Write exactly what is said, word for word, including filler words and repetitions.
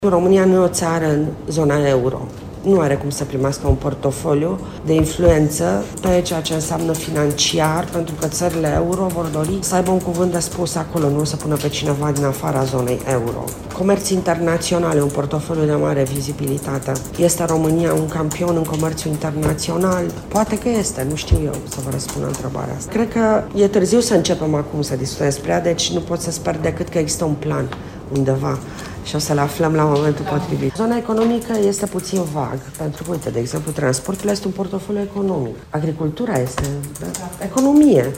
România nu e o țară în zona euro. Nu are cum să primească un portofoliu de influență pe ceea ce înseamnă financiar, pentru că țările euro vor dori să aibă un cuvânt de spus acolo, nu să pună pe cineva din afara zonei euro. Comerț internațional, un portofoliu de mare vizibilitate. Este România un campion în comerțul internațional? Poate că este, nu știu eu să vă răspund întrebarea asta. Cred că e târziu să începem acum să discutăm despre ea, deci nu pot să sper decât că există un plan undeva și o să-l aflăm la momentul potrivit. Zona economică este puțin vag, pentru că, uite, de exemplu, transportul este un portofoliu economic. Agricultura este economie.